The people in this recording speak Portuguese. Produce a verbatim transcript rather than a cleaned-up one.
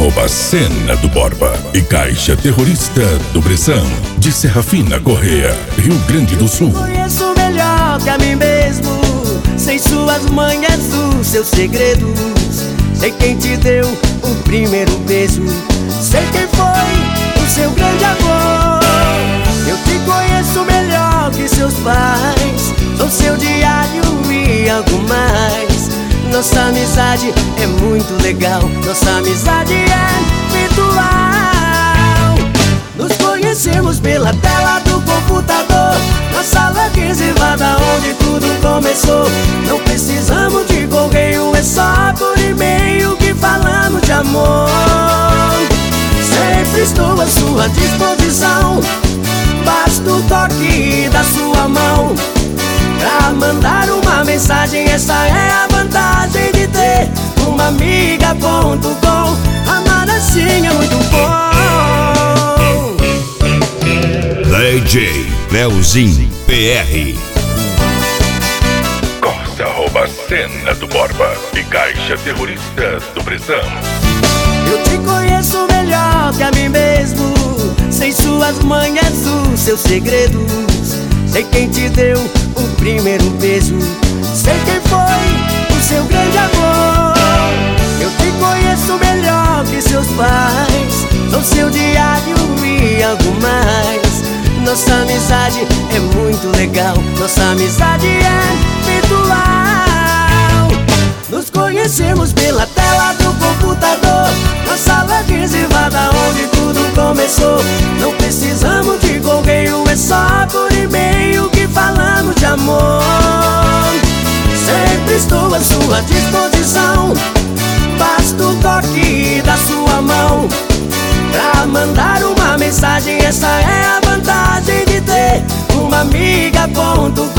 arroba Cena do Borba e Caixa Terrorista do Bressão, de Serra Fina, Correia, Rio Grande do Sul. Conheço melhor que a mim mesmo, sei suas manhas, os seus segredos. Sei quem te deu o primeiro beijo, sei quem foi o seu grande amor. Eu te conheço melhor que seus pais, sou seu diário e algo mais. Nossa amizade é muito legal, nossa amizade é virtual. Nos conhecemos pela tela do computador, na sala reservada onde tudo começou. Não precisamos de correio, é só por e-mail que falamos de amor. Sempre estou à sua disposição, basta o toque da sua mão pra mandar uma mensagem. Essa é a vantagem de ter uma amiga ponto com. Amar assim é muito bom. D J Leozinho P R. Corsa arroba Cena do Borba e Caixa Terrorista do Bressão. Eu te conheço melhor que a mim mesmo, sei suas manhas, os seus segredos. Sei quem te deu o primeiro beijo, sei quem foi o seu grande amor. Eu te conheço melhor que seus pais, sou seu diário e algo mais. Nossa amizade é muito legal, nossa amizade é virtual. Nos conhecemos pela tela do computador, na sala reservada onde tudo começou. Não precisamos de correio, é só por e-mail que falamos de amor. Sempre estou à sua disposição, basta o toque da sua mão pra mandar uma mensagem. Essa é a vantagem de ter uma amiga ponto com.